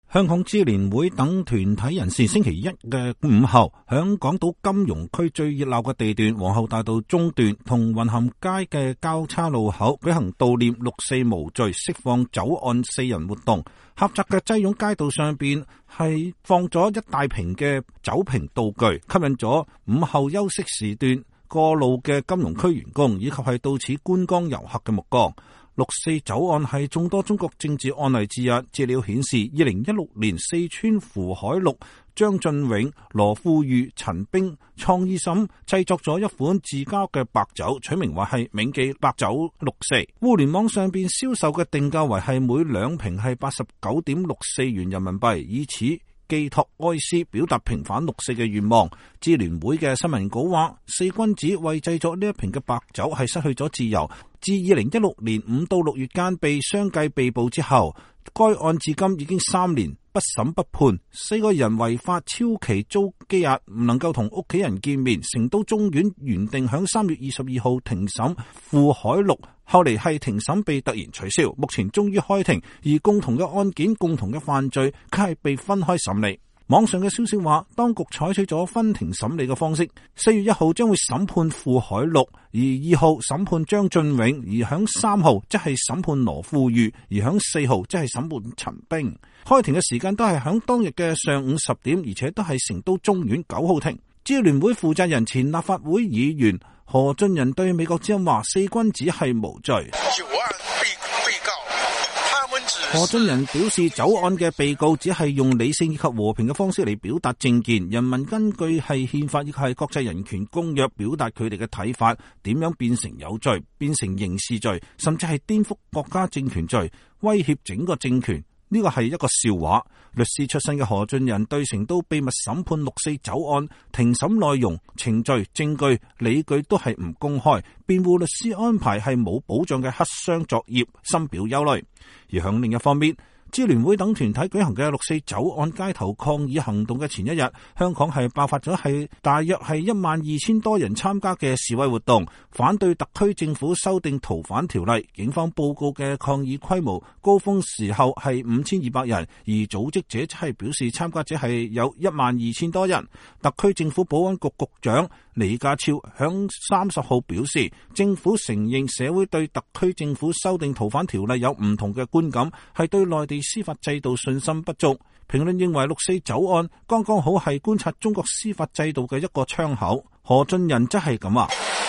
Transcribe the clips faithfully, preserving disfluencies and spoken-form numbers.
香港支聯會等團體人士星期一嘅午後，響港島金融區最熱鬧嘅地段皇后大道中段同雲咸街嘅交叉路口舉行悼念六四無罪釋放走案四人活動。狹窄嘅擠擁街道上邊係放咗一大瓶嘅酒瓶道具，吸引咗午後休息時段過路嘅金融區員工以及係到此觀光遊客嘅目光。六四走案係眾多中國政治案例之一。資料顯示，二零一六年四川符海祿、張俊永、羅富裕、陳冰創意審製作咗一款自家嘅白酒，取名為係銘記白酒六四。互聯網上邊銷售嘅定價為係每兩瓶係八十九點六四元人民幣，以此寄託哀思，表達平反六四嘅願望。支聯會嘅新聞稿話，四君子為製作呢一瓶嘅白酒係失去咗自由。自二零一六年五到六月間被相繼被捕之後，該案至今已經三年不審不判。四個人違法超期遭羈押，唔能夠同屋企人見面。成都中院原定響三月二十二號庭審符海祿，後嚟係庭審被突然取消，目前終於開庭，而共同嘅案件、共同嘅犯罪，卻係被分開審理。網上嘅消息話，當局採取咗分庭審理嘅方式，四月一號將會審判符海祿，而二號審判張俊永，而響三號即係審判羅富裕，而響四號即係審判陳冰。開庭嘅時間都係響當日嘅上午十點，而且都係成都中院九號庭。支聯會負責人前立法會議員何俊仁對美國之音話：四君子係無罪。何俊仁表示，走案嘅被告只係用理性以及和平嘅方式嚟表達政見，人民根據係憲法以及係國際人權公約表達佢哋嘅睇法，點樣變成有罪，變成刑事罪，甚至係顛覆國家政權罪，威脅整個政權。呢個係一個笑話。律師出身嘅何俊仁對成都秘密審判六四走案庭審內容、程序、證據、理據都係唔公開，辯護律師安排係冇保障嘅黑箱作業，深表憂慮。而響另一方面，支聯會等團體舉行嘅六四走案街頭抗議行動嘅前一日，香港係爆發咗係大約係一萬二千多人參加嘅示威活動，反對特區政府修訂逃犯條例。警方報告嘅抗議規模高峰時候係五千二百人，而組織者即係表示參加者係有一萬二千多人。特區政府保安局局長李家超響三十號表示，政府承認社會對特區政府修訂逃犯條例有唔同嘅觀感，係對內地司法制度信心不足。評論認為六四走案剛剛好係觀察中國司法制度嘅一個窗口。何俊仁則係咁話。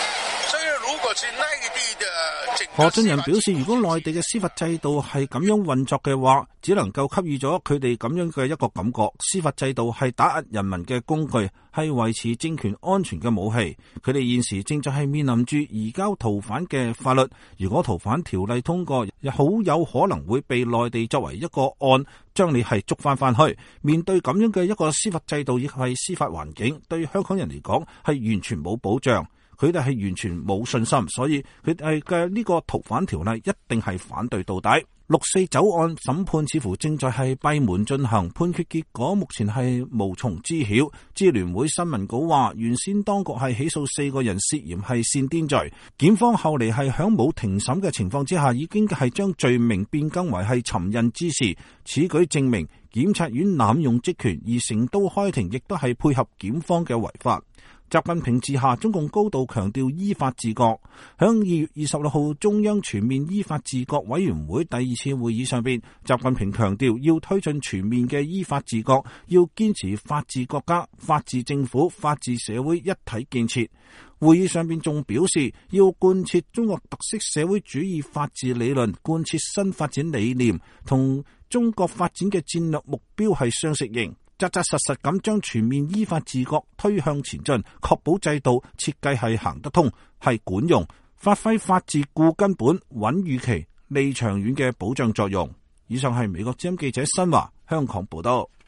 何俊仁表示，如果內地嘅司法制度係咁樣運作嘅話，只能夠給予咗佢哋咁樣嘅一個感覺，司法制度係打壓人民嘅工具，係維持政權安全嘅武器。佢哋現時正在係面臨住移交逃犯嘅法律，如果逃犯條例通過，又好有可能會被內地作為一個案，將你係捉翻翻去。面對咁樣嘅一個司法制度，亦係司法環境，對香港人嚟講係完全冇保障。佢哋係完全冇信心，所以佢哋嘅呢個逃犯條例一定係反對到底。六四走案審判似乎正在係閉門進行，判決結果目前係無從知曉。支聯會新聞稿話，原先當局係起訴四個人涉嫌係煽顛罪，檢方後嚟係響冇庭審嘅情況之下，已經係將罪名變更為係尋釁滋事。此舉證明檢察院濫用職權，而成都開庭亦都係配合檢方嘅違法。習近平治下，中共高度強調依法治國。響二月二十六號中央全面依法治國委員會第二次會議上邊，習近平強調要推進全面嘅依法治國，要堅持法治國家、法治政府、法治社會一體建設。會議上邊仲表示，要貫徹中國特色社會主義法治理論，貫徹新發展理念，同中國發展嘅戰略目標係相適應。扎扎實實咁將全面依法治國推向前進，確保制度設計係行得通，係管用，發揮法治固根本、穩預期、利長遠嘅保障作用。以上係美國之音記者新華香港報道。